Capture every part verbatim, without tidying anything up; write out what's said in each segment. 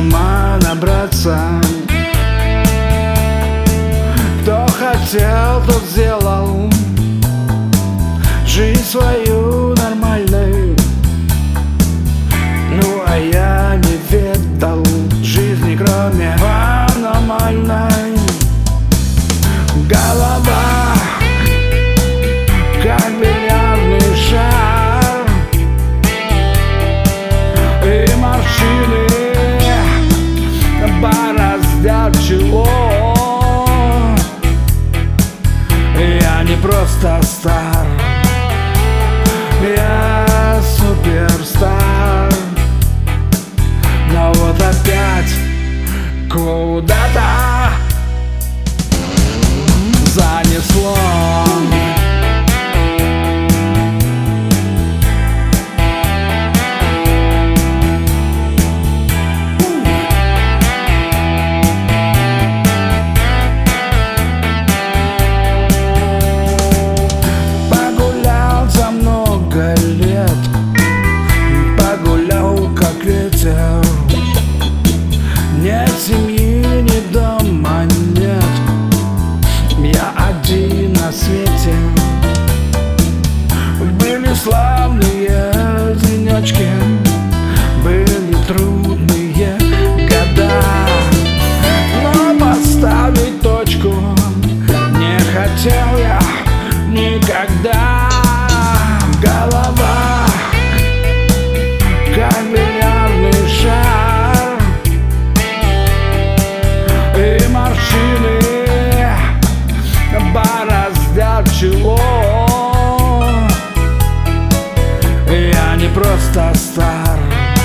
ума набраться. Кто хотел, тот сделал жизнь свою нормальной. Ну а я не ведал жизни, кроме аномальной. Голова как бильярдный шар, и морщины бороздят чело. Я не просто стар, я суперстар. Но вот опять куда-то занесло. Погулял за много лет, погулял как ветер. Нет семьи, ни дома нет, я один на свете. Были славные денечки, были трудные года, но поставить точку не хотел я никогда. Голова как бильярдный шар, и морщины бороздят чело. Я не просто стар,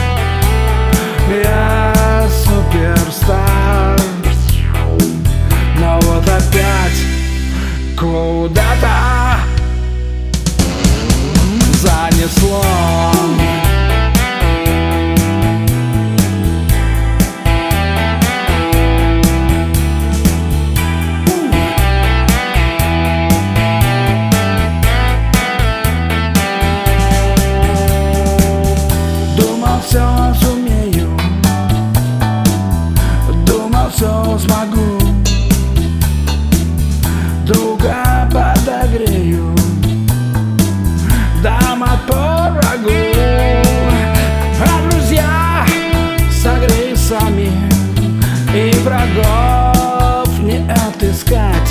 я суперстар. Но вот опять куда-то занесло. Все сумею, думал, все смогу, друга подогрею, дам отпор врагу. А друзья согрей сами, и врагов не отыскать.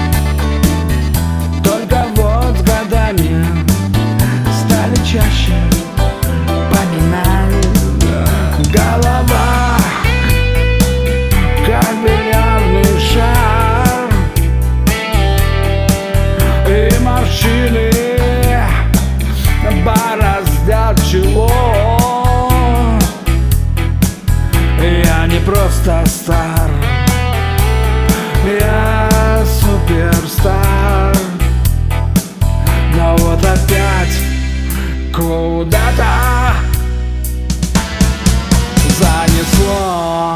Только вот с годами стали чаще поминать. Голова как бильярдный шар, и морщины бороздят чело. Я не просто стар, я суперстар. Но вот опять куда-то занесло.